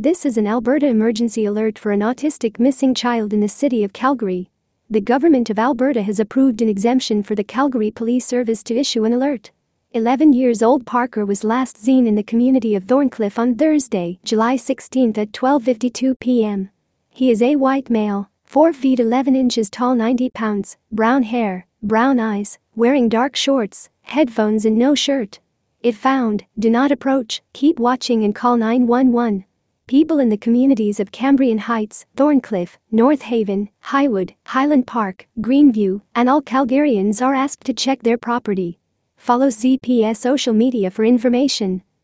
This is an Alberta emergency alert for an autistic missing child in the city of Calgary. The government of Alberta has approved an exemption for the Calgary Police Service to issue an alert. 11-year-old Parker was last seen in the community of Thorncliffe on Thursday, July 16 at 12:52 p.m. He is a white male, 4 feet 11 inches tall, 90 pounds, brown hair, brown eyes, wearing dark shorts, headphones and no shirt. If found, do not approach, keep watching and call 911. People in the communities of Cambrian Heights, Thorncliffe, North Haven, Highwood, Highland Park, Greenview, and all Calgarians are asked to check their property. Follow CPS social media for information.